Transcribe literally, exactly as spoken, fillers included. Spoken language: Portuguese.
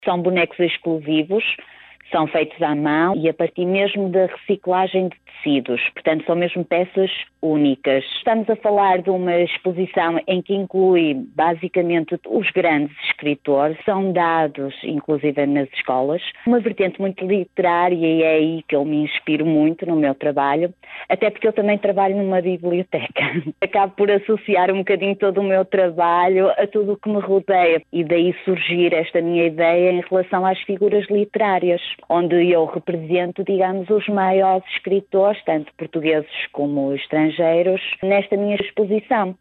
São bonecos exclusivos, são feitos à mão e a partir mesmo da reciclagem de tecidos, portanto são mesmo peças únicas. Estamos a falar de uma exposição em que inclui basicamente os grandes escritores, são dados inclusive nas escolas, uma vertente muito literária e é aí que eu me inspiro muito no meu trabalho, até porque eu também trabalho numa biblioteca. Acabo por associar um bocadinho todo o meu trabalho a tudo o que me rodeia e daí surgir esta minha ideia em relação às figuras literárias, onde eu represento, digamos, os maiores escritores, tanto portugueses como estrangeiros, nesta minha exposição.